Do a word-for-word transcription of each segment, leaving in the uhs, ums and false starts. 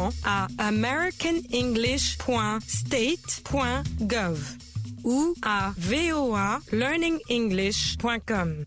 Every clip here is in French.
directement à american english point state point gov ou à v o a learning english point com.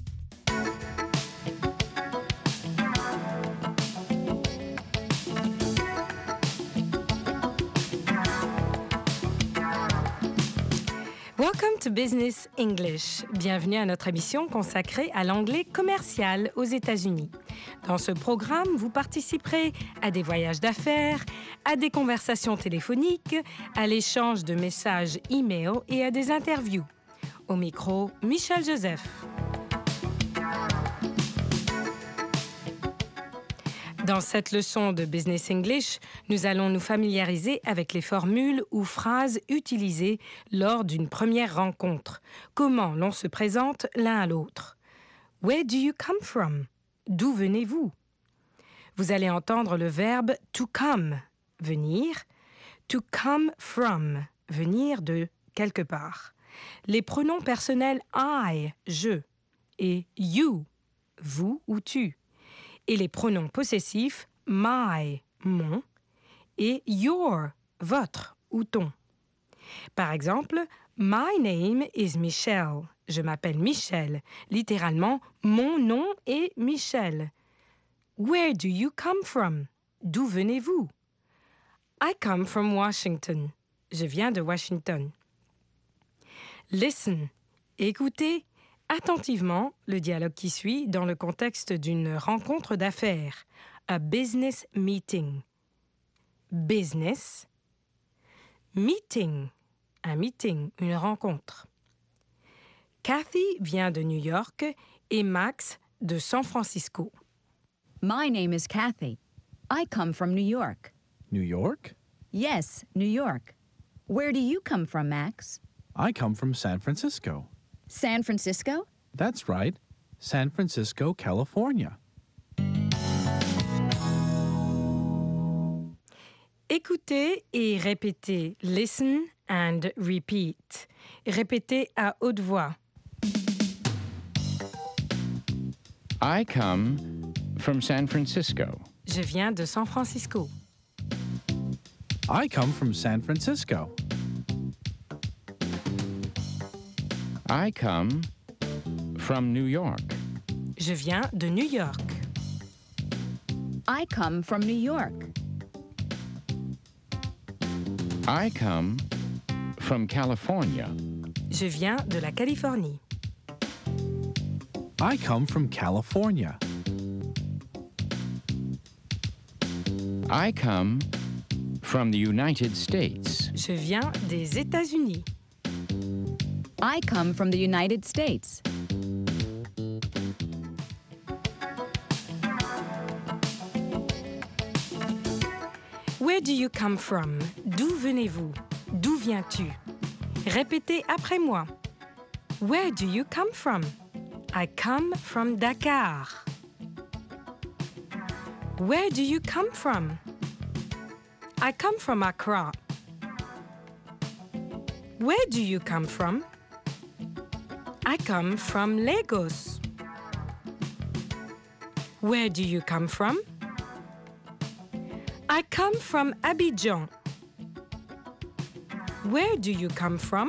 Welcome to Business English. Bienvenue à notre émission consacrée à l'anglais commercial aux États-Unis. Dans ce programme, vous participerez à des voyages d'affaires, à des conversations téléphoniques, à l'échange de messages e-mail et à des interviews. Au micro, Michel Joseph. Dans cette leçon de Business English, nous allons nous familiariser avec les formules ou phrases utilisées lors d'une première rencontre. Comment l'on se présente l'un à l'autre. Where do you come from? D'où venez-vous? Vous allez entendre le verbe to come, venir, to come from, venir de quelque part. Les pronoms personnels I, je, et you, vous ou tu. Et les pronoms possessifs my, mon, et your, votre ou ton. Par exemple, my name is Michelle. Je m'appelle Michel. Littéralement, mon nom est Michel. Where do you come from? D'où venez-vous? I come from Washington. Je viens de Washington. Listen. Écoutez attentivement le dialogue qui suit dans le contexte d'une rencontre d'affaires, a business meeting. Business, meeting, un meeting, une rencontre. Kathy vient de New York et Max de San Francisco. My name is Kathy. I come from New York. New York? Yes, New York. Where do you come from, Max? I come from San Francisco. San Francisco? That's right. San Francisco, California. Écoutez et répétez. Listen and repeat. Répétez à haute voix. I come from San Francisco. Je viens de San Francisco. I come from San Francisco. I come from New York. Je viens de New York. I come from New York. I come from California. Je viens de la Californie. I come from California. I come from the United States. Je viens des États-Unis. I come from the United States. Where do you come from? D'où venez-vous? D'où viens-tu? Répétez après moi. Where do you come from? I come from Dakar. Where do you come from? I come from Accra. Where do you come from? I come from Lagos. Where do you come from? I come from Abidjan. Where do you come from?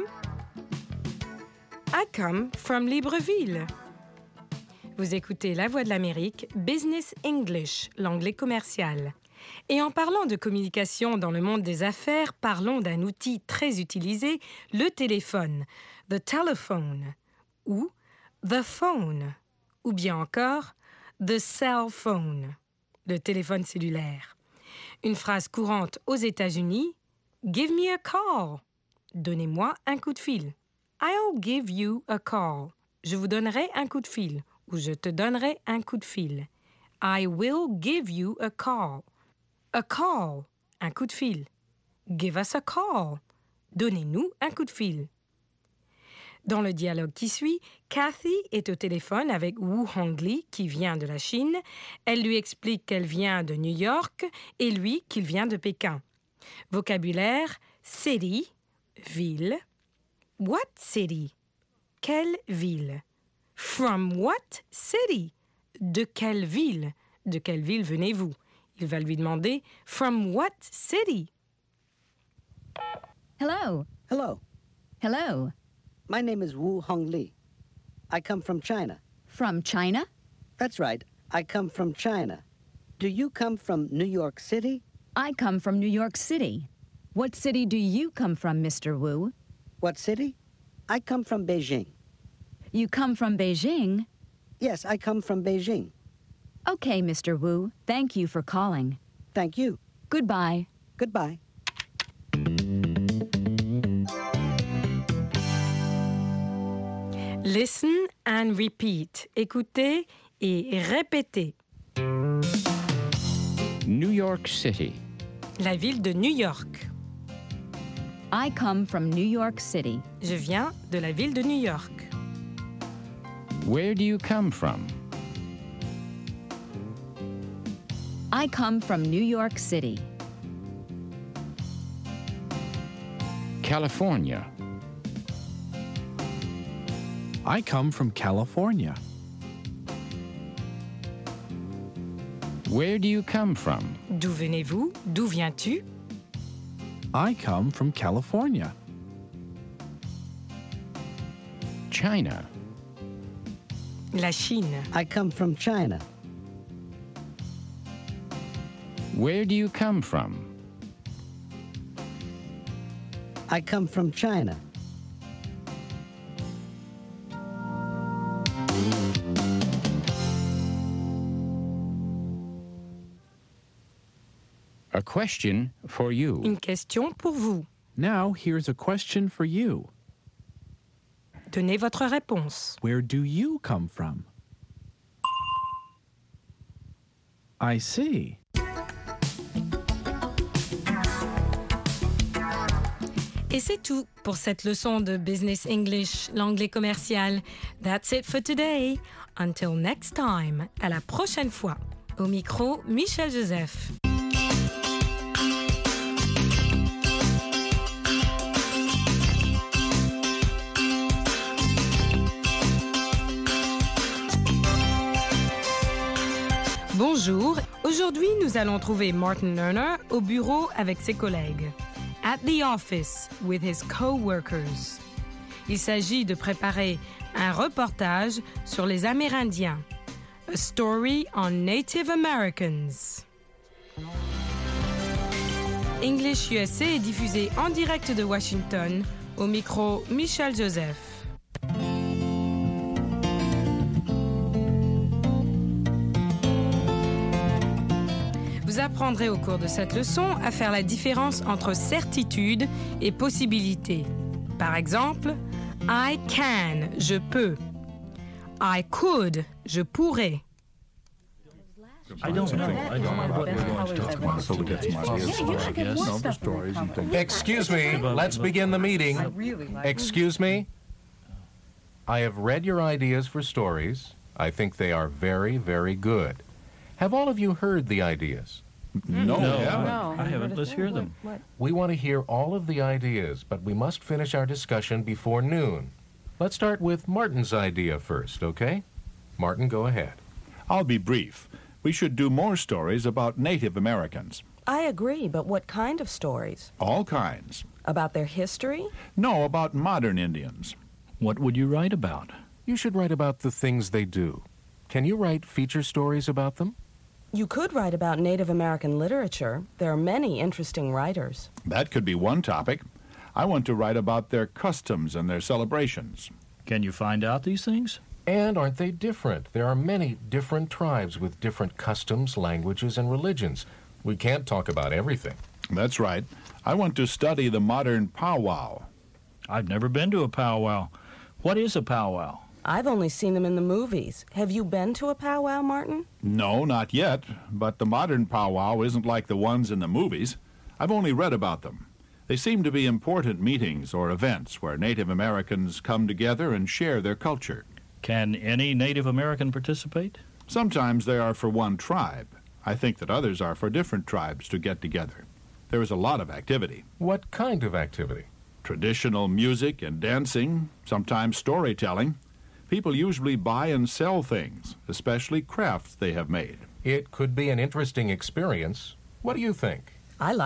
I come from Libreville. Vous écoutez La Voix de l'Amérique, Business English, l'anglais commercial. Et en parlant de communication dans le monde des affaires, parlons d'un outil très utilisé, le téléphone, the telephone, ou the phone, ou bien encore the cell phone, le téléphone cellulaire. Une phrase courante aux États-Unis, give me a call, donnez-moi un coup de fil. I'll give you a call, je vous donnerai un coup de fil, ou je te donnerai un coup de fil. I will give you a call. A call, un coup de fil. Give us a call, donnez-nous un coup de fil. Dans le dialogue qui suit, Kathy est au téléphone avec Wu Hongli, qui vient de la Chine. Elle lui explique qu'elle vient de New York et lui qu'il vient de Pékin. Vocabulaire, city, ville. What city? Quelle ville? From what city? De quelle ville? De quelle ville venez-vous? Il va lui demander « From what city ?» Hello. Hello, Hello. my name is Wu Hong Li. I come from China. From China? That's right, I come from China. Do you come from New York City? I come from New York City. What city do you come from, Mister Wu? What city? I come from Beijing. You come from Beijing? Yes, I come from Beijing. Okay, Mister Wu. Thank you for calling. Thank you. Goodbye. Goodbye. Listen and repeat. Écoutez et répétez. New York City. La ville de New York. I come from New York City. Je viens de la ville de New York. Where do you come from? I come from New York City. California. I come from California. Where do you come from? D'où venez-vous? D'où viens-tu? I come from California. China. La Chine. I come from China. Where do you come from? I come from China. A question for you. Une question pour vous. Now, here's a question for you. Donnez votre réponse. Where do you come from? I see. Et c'est tout pour cette leçon de Business English, l'anglais commercial. That's it for today. Until next time. À la prochaine fois. Au micro, Michel Joseph. Bonjour, aujourd'hui nous allons trouver Martin Lerner au bureau avec ses collègues. At the office with his co-workers. Il s'agit de préparer un reportage sur les Amérindiens. A story on Native Americans. English U S A est diffusé en direct de Washington. Au micro, Michel Joseph. Vous apprendrez au cours de cette leçon à faire la différence entre certitude et possibilité. Par exemple, I can, je peux. I could, je pourrais. I don't know. I don't know what we're going to talk about. So we get some ideas, I guess. Excuse me, let's begin the meeting. Excuse me. I have read your ideas for stories. I think they are very, very good. Have all of you heard the ideas? No, no, I haven't. Let's hear them. We want to hear all of the ideas, but we must finish our discussion before noon. Let's start with Martin's idea first, okay? Martin, go ahead. I'll be brief. We should do more stories about Native Americans. I agree, but what kind of stories? All kinds. About their history? No, about modern Indians. What would you write about? You should write about the things they do. Can you write feature stories about them? You could write about Native American literature. There are many interesting writers. That could be one topic. I want to write about their customs and their celebrations. Can you find out these things? And aren't they different? There are many different tribes with different customs, languages, and religions. We can't talk about everything. That's right. I want to study the modern powwow. I've never been to a powwow. What is a powwow? I've only seen them in the movies. Have you been to a powwow, Martin? No, not yet. But the modern powwow isn't like the ones in the movies. I've only read about them. They seem to be important meetings or events where Native Americans come together and share their culture. Can any Native American participate? Sometimes they are for one tribe. I think that others are for different tribes to get together. There is a lot of activity. What kind of activity? Traditional music and dancing, sometimes storytelling. People usually buy and sell things, especially crafts they have made. It could be an interesting experience. What do you think? I like